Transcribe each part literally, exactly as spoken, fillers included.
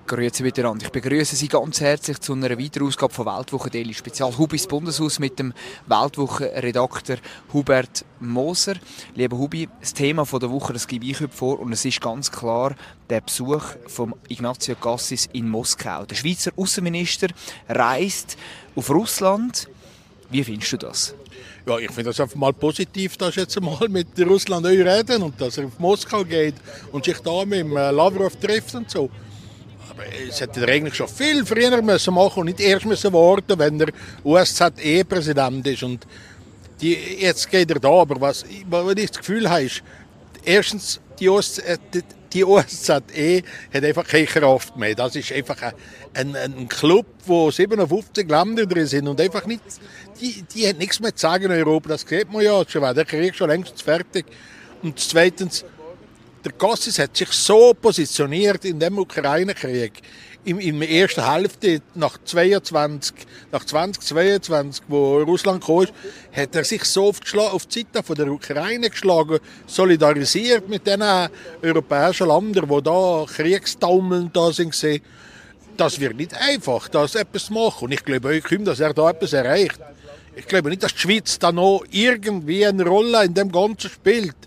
Grüezi miteinander. Ich begrüße Sie ganz herzlich zu einer weiteren Ausgabe von Weltwoche Daily Spezial Hubis Bundeshaus mit dem Weltwoche-Redakteur Hubert Moser. Lieber Hubi, das Thema der Woche, das gebe ich heute vor und es ist ganz klar der Besuch von Ignazio Cassis in Moskau. Der Schweizer Außenminister reist auf Russland. Wie findest du das? Ja, ich finde das einfach mal positiv, dass jetzt mal mit Russland reden und dass er auf Moskau geht und sich da mit dem Lavrov trifft und so. Aber es hätte er eigentlich schon viel früher müssen machen und nicht erst müssen warten, wenn er U S Z E-Präsident ist. Und die, jetzt geht er da, aber was, was ich das Gefühl habe, ist, erstens, die, die, die U S Z E hat einfach keine Kraft mehr. Das ist einfach ein, ein, ein Club, wo siebenundfünfzig Länder drin sind und einfach nicht, die, die hat nichts mehr zu sagen in Europa. Das sieht man ja schon, der Krieg ist schon längst fertig. Und zweitens, der Cassis hat sich so positioniert in dem Ukraine-Krieg. In, in der ersten Hälfte, nach, zweiundzwanzig, nach zweitausendzweiundzwanzig, wo Russland kam, hat er sich so auf die, auf die Seite von der Ukraine geschlagen, solidarisiert mit den europäischen Ländern, die da Kriegstaumeln da sind. Das wird nicht einfach, das etwas zu machen. Und ich glaube auch, dass er da etwas erreicht. Ich glaube nicht, dass die Schweiz da noch irgendwie eine Rolle in dem Ganzen spielt.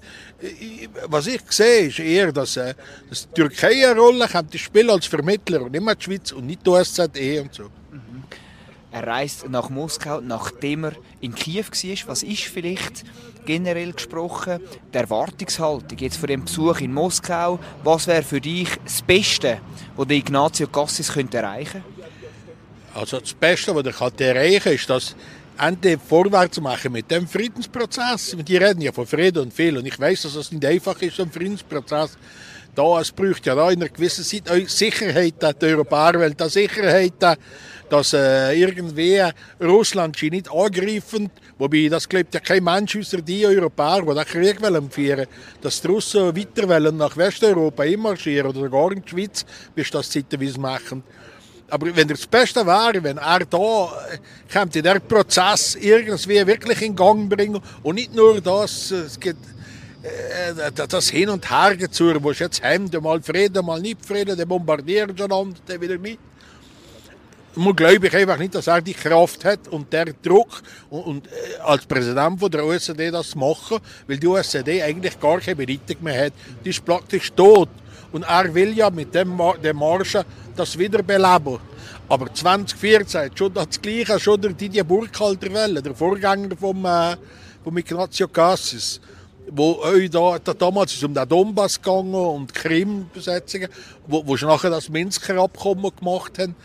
Was ich sehe, ist eher, dass, äh, dass die Türkei eine Rolle kommt, die spielt als Vermittler und nicht mehr die Schweiz und nicht die U S Z E und so. Mhm. Er reist nach Moskau, nachdem er in Kiew war. Was ist vielleicht generell gesprochen die Erwartungshaltung jetzt von dem Besuch in Moskau? Was wäre für dich das Beste, was der Ignazio Cassis könnte erreichen könnte? Also das Beste, was er erreichen kann, ist, dass endlich vorwärts machen mit dem Friedensprozess. Die reden ja von Frieden und viel. Und ich weiss, dass es nicht einfach ist, so ein Friedensprozess. Da, es braucht ja da in einer gewissen Zeit auch Sicherheit, die Europäer wollen da Sicherheit, dass äh, irgendwie Russland nicht angreifen. Wobei, das glaubt ja kein Mensch außer die Europäer, die den Krieg wollen führen. Dass die Russen weiter wollen nach Westeuropa einmarschieren oder gar in die Schweiz, bis das zeitweise machen. Aber wenn das Beste wäre, wenn er da kommt, in der Prozess irgendwie wirklich in Gang bringen und nicht nur das, es geht, äh, das Hin und Her gezogen, wo es jetzt heim, mal Frieden, mal nicht Frieden, der bombardiert einander, der wieder nicht. Man glaube ich einfach nicht, dass er die Kraft hat und der Druck und, und äh, als Präsident von der O E C D das machen, weil die O E C D eigentlich gar keine Bedeutung mehr hat. Die ist praktisch tot. Und er will ja mit dem, dem Marschen das wiederbeleben. Aber zwanzig vierzehn schon das Gleiche, schon der Didier Burkhalter Welle, der Vorgänger vom, äh, vom Ignazio Cassis, wo euch da, da damals ist um den Donbass gegangen und Krim-Besetzungen, wo, wo sie nachher das Minsker Abkommen gemacht haben.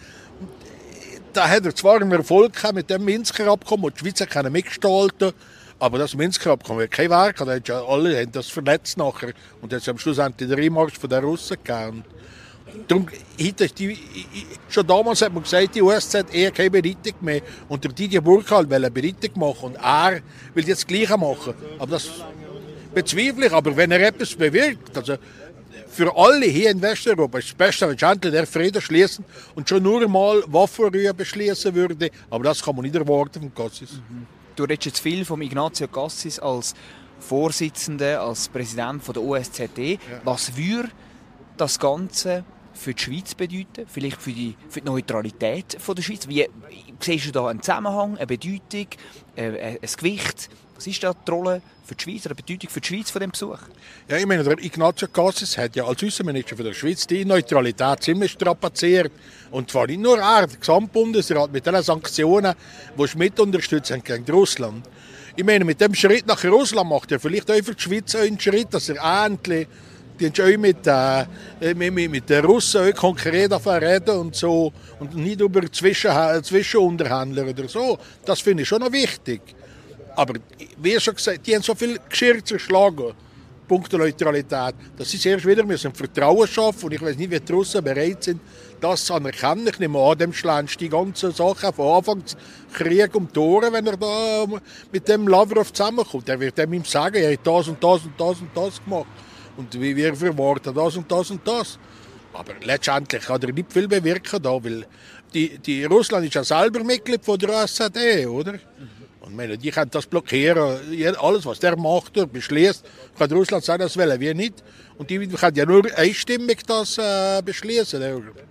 Da hat er zwar einen Erfolg gehabt mit dem Minsker Abkommen, und die Schweiz kann mitgestalten. Aber das Minsker Abkommen hat kein Werk, da ja alle haben das verletzt nachher und jetzt am Schluss haben die den Einmarsch von den Russen gegeben. Darum, die, schon damals hat man gesagt, die U S Z E keine Bedeutung mehr und der Didier Burkhalter will eine Bedeutung machen und er will jetzt das Gleiche machen. Aber das bezweifle ich, aber wenn er etwas bewirkt, also für alle hier in Westeuropa ist das Beste, wenn endlich der Frieden schließen und schon nur einmal Waffenruhe beschließen würde, aber das kann man nicht erwarten vom Cassis. Mhm. Du redest jetzt viel von Ignazio Cassis als Vorsitzender, als Präsident der O S Z E. Ja. Was würde das Ganze für die Schweiz bedeuten? Vielleicht für die, für die Neutralität der Schweiz? Wie, siehst du da einen Zusammenhang, eine Bedeutung, äh, ein Gewicht? Was ist da die Rolle für die Schweiz, eine Bedeutung für die Schweiz von diesem Besuch? Ja, ich meine, der Ignazio Cassis hat ja als Außenminister der Schweiz die Neutralität ziemlich strapaziert. Und zwar nicht nur er, der Gesamtbundesrat mit den Sanktionen, die Schmidt unterstützen gegen Russland. Ich meine, mit dem Schritt nach Russland macht er vielleicht auch für die Schweiz einen Schritt, dass er endlich die auch mit, äh, mit, mit den Russen auch konkret reden und so und nicht über Zwischen, Zwischenunterhändler oder so. Das finde ich schon noch wichtig. Aber wie schon gesagt, die haben so viel Geschirr zerschlagen, punkto Neutralität, dass sie zuerst wieder müssen Vertrauen schaffen und ich weiß nicht, wie die Russen bereit sind, das zu anerkennen. Ich nehme an, dem schlägst die ganzen Sachen von Anfang des Krieg um die Ohren, wenn er da mit dem Lavrov zusammenkommt. Er wird ihm sagen, er hat das und das und das und das gemacht. Und wir verwarten das und das und das. Aber letztendlich kann er nicht viel bewirken da, weil die, die Russland ist ja selber Mitglied von der O S Z E, oder? Mhm. Und meine, die können das blockieren. Alles, was der macht oder beschließt, kann Russland sagen, das wollen wir nicht. Und die können ja nur einstimmig das äh, beschließen.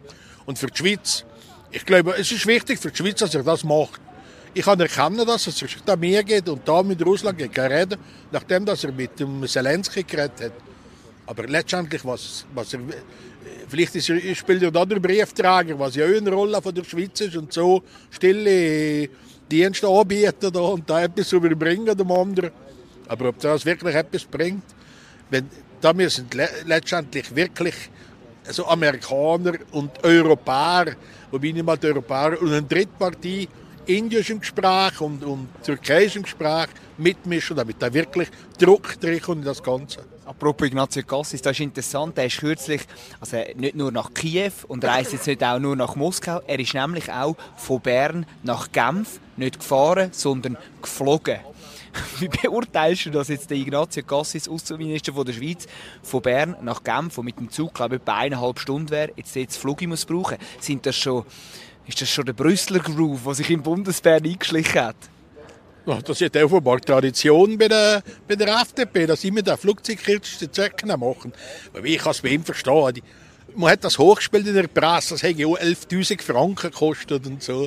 Und für die Schweiz, ich glaube, es ist wichtig für die Schweiz, dass er das macht. Ich kann erkennen, dass es sich da mehr geht und da mit Russland reden, nachdem dass er mit dem Zelensky geredet hat. Aber letztendlich, was, was er, vielleicht ist er, spielt er da der Briefträger, was ja auch eine Rolle von der Schweiz ist und so stille Dienste anbieten da und da etwas überbringen dem anderen. Aber ob das wirklich etwas bringt, wenn, da müssen le- letztendlich wirklich also Amerikaner und Europäer, wobei nicht mal die Europäer und eine Drittpartie, Indien ist im Gespräch und, und Türkei ist im Gespräch, mitmischen, damit da wirklich Druck drin in das Ganze. Apropos Ignazio Cassis, das ist interessant, er ist kürzlich also nicht nur nach Kiew und reist jetzt nicht auch nur nach Moskau, er ist nämlich auch von Bern nach Genf nicht gefahren, sondern geflogen. Wie beurteilst du das jetzt, der Ignazio Cassis, Außenminister von der Schweiz, von Bern nach Genf, wo mit dem Zug glaube ich etwa eineinhalb Stunden wäre, jetzt den Flug muss brauchen? Sind das schon, ist das schon der Brüsseler Groove, der sich im Bundesbern eingeschlichen hat? Das ist ja offenbar Tradition bei der, bei der F D P, dass sie immer den Flugzeugkürzeste Zwecken machen. Aber ich kann es bei ihm verstehen. Man hat das hochgespielt in der Presse, das hätte ja elftausend Franken gekostet und so.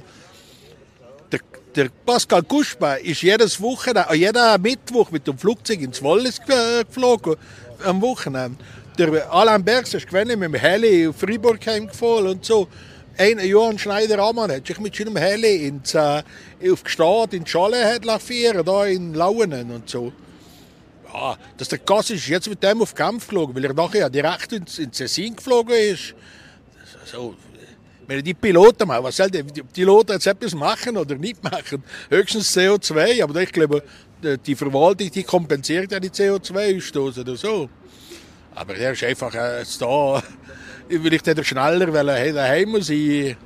Der, der Pascal Couchepin ist jedes Wochenende, jeden Mittwoch mit dem Flugzeug ins Wallis geflogen, am Wochenende. Der Alain Bergs ist mit dem Heli auf Fribourg heimgefahren und so. Ein Johann Schneider-Ammann hat sich mit seinem Heli ins, äh, auf Gstaad in Schale fahren, da in Lauenen und so. Ja, dass der Cassis ist jetzt mit dem auf Genf geflogen, weil er nachher ja direkt ins, ins Tessin geflogen ist. So, wenn die Piloten machen, was soll die, die Piloten jetzt etwas machen oder nicht machen? Höchstens C O zwei, aber ich glaube, die Verwaltung die kompensiert ja die C O zwei Ausstoß oder so. Aber der ist einfach äh, da. Vielleicht hätte er schneller daheim sein.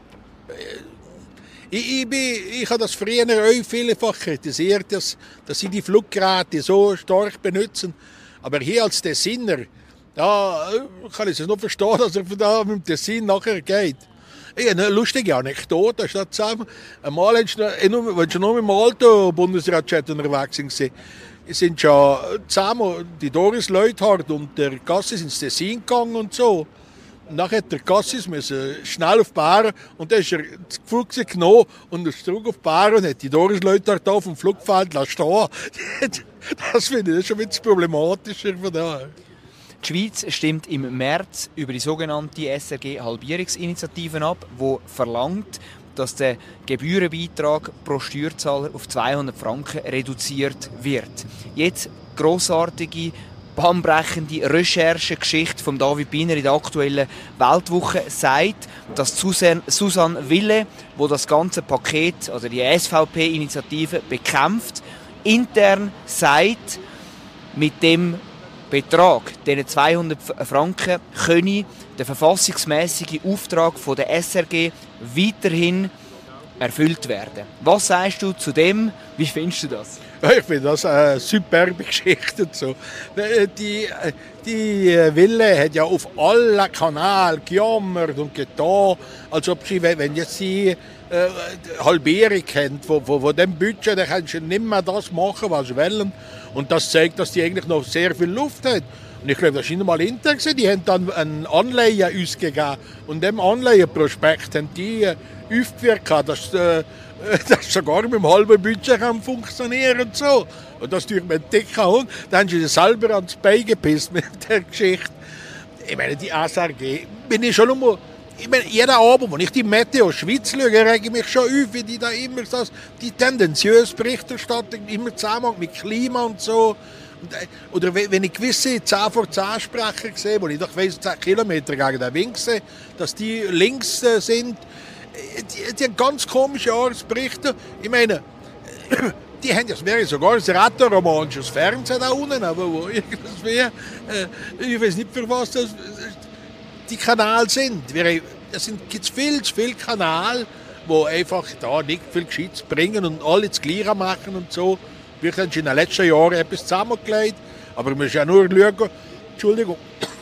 Ich, ich, bin, ich habe das früher auch vielfach kritisiert, dass, dass sie die Fluggeräte so stark benutzen. Aber hier als Tessiner, da kann ich es noch verstehen, dass er da mit dem Tessin nachher geht. Ich habe eine lustige Anekdote. Zusammen. Einmal, als ich noch mit dem alten Bundesratschat unterwegs war, sind schon zusammen die Doris Leuthard und der Cassis ins Tessin gegangen und so. Und nachher hat der Cassis schnell auf Bären und dann ist er das Flugzeug genommen und ist zurück auf Bären und hat die Doris Leuthard auf dem Flugfeld stehen. Das finde ich schon ein bisschen problematischer von daher. Die Schweiz stimmt im März über die sogenannte S R G-Halbierungsinitiative ab, die verlangt, dass der Gebührenbeitrag pro Steuerzahler auf zweihundert Franken reduziert wird. Jetzt grossartige, bahnbrechende Recherchegeschichte von David Biner in der aktuellen Weltwoche sagt, dass Susanne Wille, wo das ganze Paket, also die S V P-Initiative bekämpft, intern sagt, mit dem Betrag, diesen zweihundert Franken, könne der verfassungsmäßige Auftrag von der S R G weiterhin erfüllt werden. Was sagst du zu dem? Wie findest du das? Ich finde das eine superbe Geschichte. So. Die, die Wille hat ja auf allen Kanälen gejammert und getan, als ob sie, wenn jetzt sie äh, Halbierung kennt von, von, von dem Budget, dann kannst du nicht mehr das machen, was sie wollen. Und das zeigt, dass die eigentlich noch sehr viel Luft hat. Und ich glaube, das war nicht mal intern. Die haben dann ein Anleihen ausgegeben. Und dem Anleihenprospekt haben die äh, aufgeführt, dass äh, das sogar mit dem halben Budget kann funktionieren und so. Und das tut mir dick an. Dann haben sie selber ans Bein gepisst mit der Geschichte. Ich meine, die S R G, bin ich schon einmal, ich meine, jeden Abend, wenn ich die Meteo Schweiz schaue, rege ich mich schon auf, wie die da immer das, die tendenziöse Berichterstattung immer zusammen mit Klima und so. Und, oder wenn ich gewisse zehn vor zehn Sprecher sehe, wo ich doch weiss, zehn Kilometer gegen den Wind sehe, dass die links äh, sind, die, die haben ganz komische Jahresberichte. Ich meine, die haben ja, das wäre sogar ein rätoromanisches Fernsehen da unten, aber wo irgendwie, äh, ich weiß nicht, für was das die Kanäle sind. Es gibt viel zu viele Kanäle, die einfach da nicht viel Gescheites bringen und alle das Gleiche machen und so. Wir haben in den letzten Jahren etwas zusammengelegt, aber wir müssen ja nur schauen, Entschuldigung,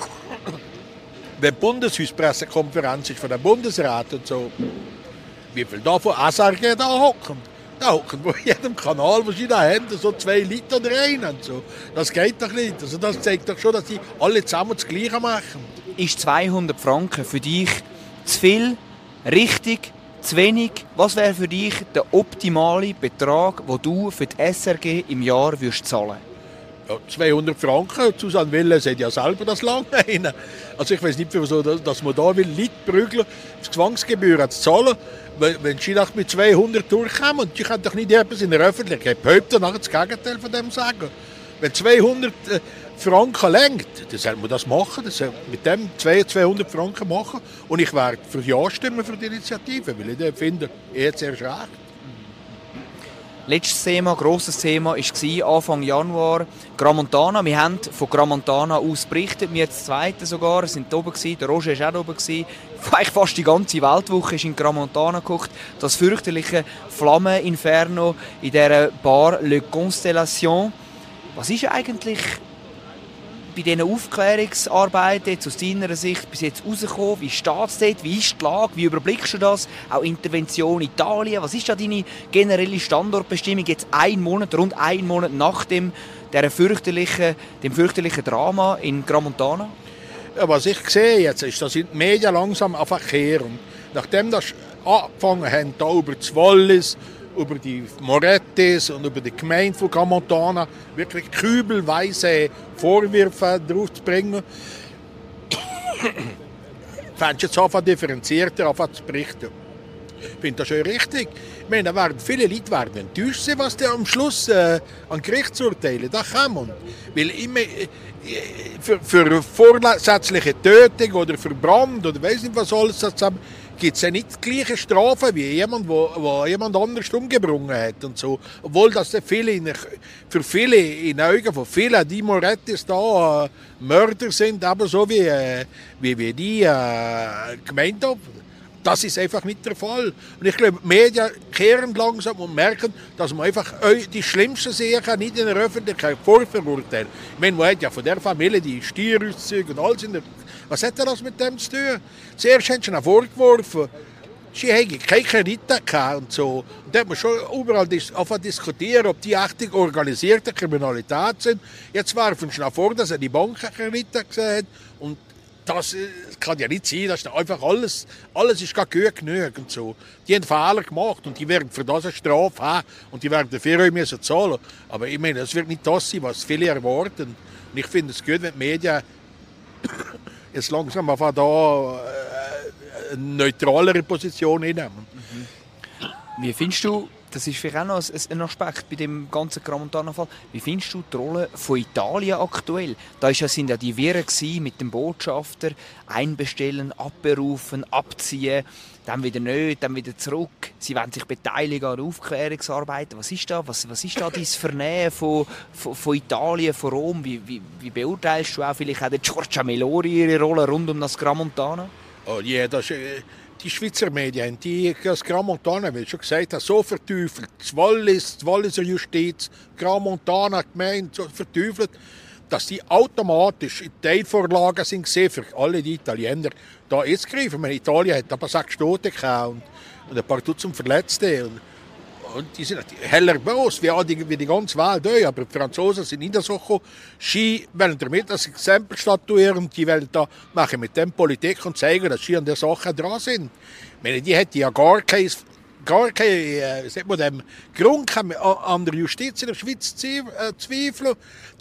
wenn die Bundeshauspressekonferenz ist von der Bundesrat und so, wie viel da von S R G da hocken. Da hocken bei jedem Kanal, was sie da haben, so zwei Liter rein und so. Das geht doch nicht. Also das zeigt doch schon, dass die alle zusammen das Gleiche machen. Ist zweihundert Franken für dich Zu viel, richtig, zu wenig? Was wäre für dich der optimale Betrag, den du für die S R G im Jahr würdest zahlen? Ja, zweihundert Franken. Susanne Wille sagt ja selber das lange rein. Also ich weiß nicht, wieso, dass man da will, Leute prügeln, die Zwangsgebühren zu zahlen, wenn sie nach mit zweihundert durchkommen. Und die können doch nicht etwas in der Öffentlichkeit behaupten, nachher das Gegenteil von dem sagen. Wenn zweihundert Franken lenkt, dann soll man das machen, dann soll mit dem zweihundert Franken machen. Und ich werde für Ja stimmen für die Initiative, weil ich finde, jetzt erst recht. Letztes Thema, grosses Thema, war Anfang Januar Gramontana. Wir haben von Gramontana aus berichtet, wir als Zweite sogar, sind oben gewesen, der Roger war auch oben gewesen. Eigentlich fast die ganze Weltwoche ist in Gramontana geguckt. Das fürchterliche Flammeninferno in dieser Bar Le Constellation. Was ist eigentlich bei diesen Aufklärungsarbeiten jetzt aus deiner Sicht bis jetzt rausgekommen? Wie steht es dort? Wie ist die Lage? Wie überblickst du das? Auch Intervention Italien. Was ist da deine generelle Standortbestimmung jetzt einen Monat, rund einen Monat nach dem, der fürchterlichen, dem fürchterlichen Drama in Gramontana? Ja, was ich sehe jetzt ist, dass die Medien langsam einfach kehren. Nachdem das angefangen haben, da über das Wallis, über die Morettis und über die Gemeinde von Gramontana wirklich kübelweise Vorwürfe drauf zu bringen, fändest du jetzt einfach differenzierter einfach zu berichten. Ich finde das schon richtig. Ich meine, da werden viele Leute werden enttäuscht sein, was da am Schluss äh, an Gerichtsurteilen da kommt. Weil immer äh, für, für vorsätzliche Tötung oder für Brand oder weiss nicht was alles zusammen, gibt es ja nicht die gleiche Strafe wie jemand, der jemand anders umgebracht hat und so. Obwohl das viele in, für viele in den Augen von vielen die Morettis da äh, Mörder sind, aber so wie, äh, wie, wie die äh, gemeint haben. Das ist einfach nicht der Fall. Und ich glaube, die Medien kehren langsam und merken, dass man einfach die schlimmsten Sachen nicht in der Öffentlichkeit vorverurteilt. Ich meine, man hat ja von der Familie die Steuerauszüge und alles in der... Was hat das mit dem zu tun? Zuerst haben sie ihn vorgeworfen, sie hätten keine Kredite gehabt und so. Und da hat man schon überall dis- diskutiert, ob die echt organisierte Kriminalität sind. Jetzt werfen sie vor, dass er die Bankenkredite gesehen hat. Und das kann ja nicht sein, dass einfach alles, alles ist gar gut genug und so. Die haben Fehler gemacht und die werden für das eine Strafe haben und die werden dafür auch müssen zahlen. Aber ich meine, es wird nicht das sein, was viele erwarten. Und ich finde es gut, wenn die Medien jetzt langsam einfach da eine neutralere Position einnehmen. Mhm. Wie findest du, das ist vielleicht auch noch ein Aspekt bei dem ganzen Gramontana-Fall, wie findest du die Rolle von Italien aktuell? Da sind ja die Wirren mit dem Botschafter, einbestellen, abberufen, abziehen, dann wieder nicht, dann wieder zurück. Sie wollen sich beteiligen an Aufklärungsarbeiten. Was ist da, was, was ist da dein Vernehmen von, von, von Italien, von Rom? Wie, wie, wie beurteilst du auch vielleicht auch Giorgia Meloni ihre Rolle rund um das Gramontana? Oh yeah, das, äh, die Schweizer Medien, die das Gramontana, wie ich schon gesagt habe, so verteufelt. Das Wallis, die Walliser Justiz, Gramontana, Gemeinde, so verteufelt, dass die automatisch in Teilvorlagen sind für alle die Italiener da einzugreifen. Italien hat aber sechs Tote gehabt und, und ein paar Dutzend Verletzte. Und, und die sind heller groß, wie die, wie die ganze Welt auch. Aber die Franzosen sind nicht so gekommen. Sie wollen damit ein Exempel statuieren. Die wollen da machen mit dem Politik und zeigen, dass sie an der Sache dran sind. Ich meine, die hätten ja gar kein, gar kein äh, sagt man dem Grund an der Justiz in der Schweiz zu äh, zweifeln.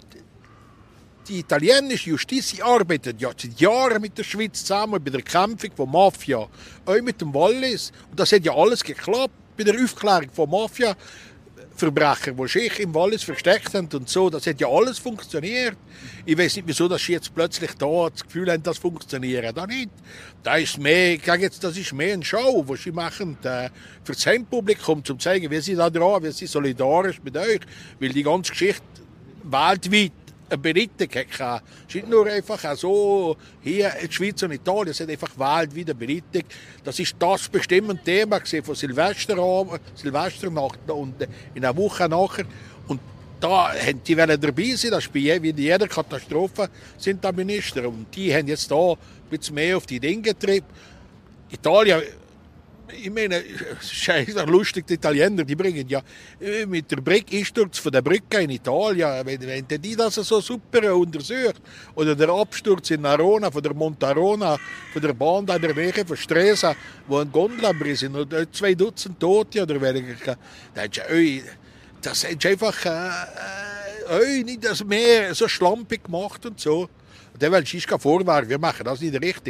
Die italienische Justiz arbeitet ja seit Jahren mit der Schweiz zusammen bei der Kämpfung von Mafia, auch mit dem Wallis. Und das hat ja alles geklappt bei der Aufklärung von Mafia-Verbrechern, die sich im Wallis versteckt haben und so. Das hat ja alles funktioniert. Ich weiß nicht, wieso dass sie jetzt plötzlich da das Gefühl haben, das funktioniert. Da nicht. Das ist mehr, jetzt, das ist mehr eine Show, die sie machen äh, für das Heimpublikum, um zu zeigen, wie sie da dran, wie sie solidarisch mit euch, weil die ganze Geschichte weltweit eine Berichtung hatte. Es ist nicht nur einfach so, hier in der Schweiz und Italien, es hat einfach weltweit eine Berichtung. Das ist das bestimmende Thema von Silvesterabend, Silvesternacht und in einer Woche nachher. Und da haben die wollen dabei sein, das ist bei jeder Katastrophe sind da Minister. Und die haben jetzt da ein bisschen mehr auf die Dinge getrieben. Italien ich meine, es ist auch lustig, die Italiener, die bringen ja mit der Brücke, Einsturz von der Brücke in Italien, wenn, wenn die das so super untersucht, oder der Absturz in Arona, von der Montarona, von der Bahn da in der Nähe von Stresa, wo ein Gondelabris sind, und zwei Dutzend Tote oder weniger, das ist einfach äh, nicht das Meer so schlampig gemacht und so. Und dann willst du vorwärts, wir machen das nicht richtig.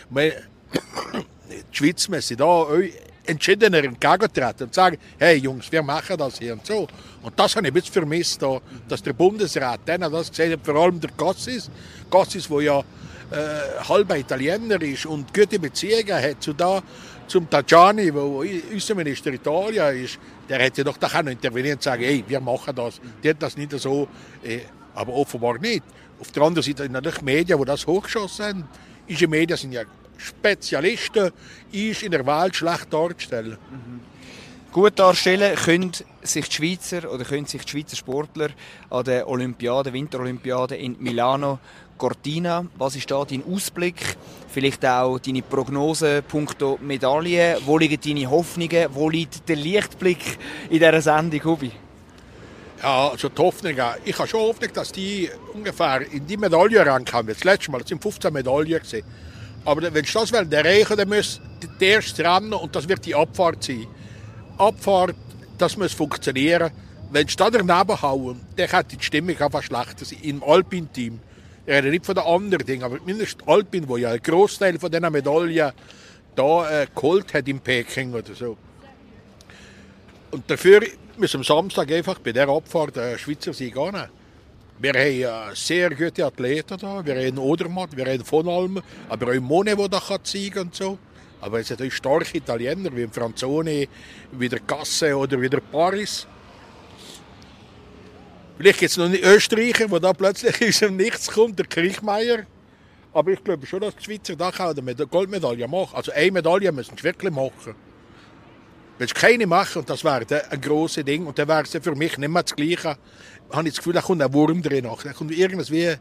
Die Schweiz müssen da entschiedener entgegentreten und sagen, hey Jungs, wir machen das hier und so. Und das habe ich ein bisschen vermisst, da, dass der Bundesrat dann das gesehen hat, vor allem der Cassis, Cassis, der ja äh, halber Italiener ist und gute Beziehungen hat zu da, zum Tajani, der Außenminister Italien ist, der hätte doch da auch noch intervenieren und sagen, hey, wir machen das. Die hat das nicht so, äh, aber offenbar nicht. Auf der anderen Seite natürlich Medien, die das hochgeschossen haben. Unsere Medien sind ja Spezialisten, ist in der Welt schlecht darzustellen. Mhm. Gut darstellen können sich die Schweizer oder können sich die Schweizer Sportler an der Olympiade, Winterolympiade in Milano Cortina. Was ist da dein Ausblick? Vielleicht auch deine Prognose punkto Medaillen. Wo liegen deine Hoffnungen? Wo liegt der Lichtblick in dieser Sendung, Hubi? Ja, also die Hoffnung, ich habe schon Hoffnung, dass die ungefähr in die Medaillen rankommen. Das letzte Mal, das sind fünfzehn Medaillen gewesen. Aber wenn sie das erreichen, dann muss der erste Rennen und das wird die Abfahrt sein. Abfahrt, das muss funktionieren. Wenn sie da daneben hauen, dann könnte die Stimmung einfach schlechter sein im Alpin-Team. Ich rede nicht von den anderen Dingen, aber mindestens Alpin, wo ja ein Großteil von diesen Medaillen da äh, geholt hat in Peking oder so. Und dafür müssen wir am Samstag einfach bei dieser Abfahrt den Schweizer Sieg annehmen. Wir haben sehr gute Athleten da. Wir haben Odermatt, wir haben von allem, aber auch Mone, der da zeigen kann und so. Aber es sind auch starke Italiener, wie Franzoni, wie der Casse oder wie der Paris. Vielleicht gibt es noch einen Österreicher, der da plötzlich aus dem Nichts kommt, der Kriechmeier. Aber ich glaube schon, dass die Schweizer da auch eine Goldmedaille machen. Also eine Medaille müssen sie wirklich machen. Wenn sie keine machen, und das wäre ein grosses Ding, und dann wäre es für mich nicht mehr das Gleiche, habe ich das Gefühl, da kommt ein Wurm drin. Da kommt irgendwie...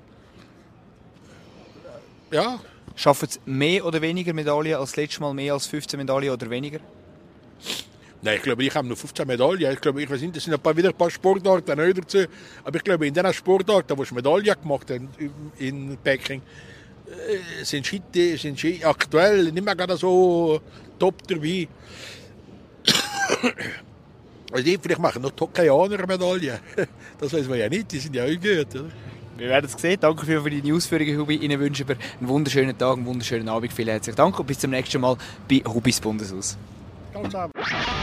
Ja. Schaffen sie mehr oder weniger Medaillen als letztes Mal, mehr als fünfzehn Medaillen oder weniger? Nein, ich glaube, ich habe nur fünfzehn Medaillen. Ich glaube, ich weiß nicht, das sind ein paar, wieder ein paar Sportarten neu dazu. Aber ich glaube, in diesen Sportarten, wo sie Medaillen gemacht haben in Peking, sind sie, sind sie aktuell nicht mehr gerade so top dabei. Also die vielleicht machen noch Tokaianer Medaillen. Das weiß man ja nicht, die sind ja auch gut. Oder? Wir werden es sehen. Danke für die Ausführungen, Hubi. Ihnen wünschen wir einen wunderschönen Tag, einen wunderschönen Abend. Vielen herzlichen Dank und bis zum nächsten Mal bei Hubis Bundeshaus. Ganz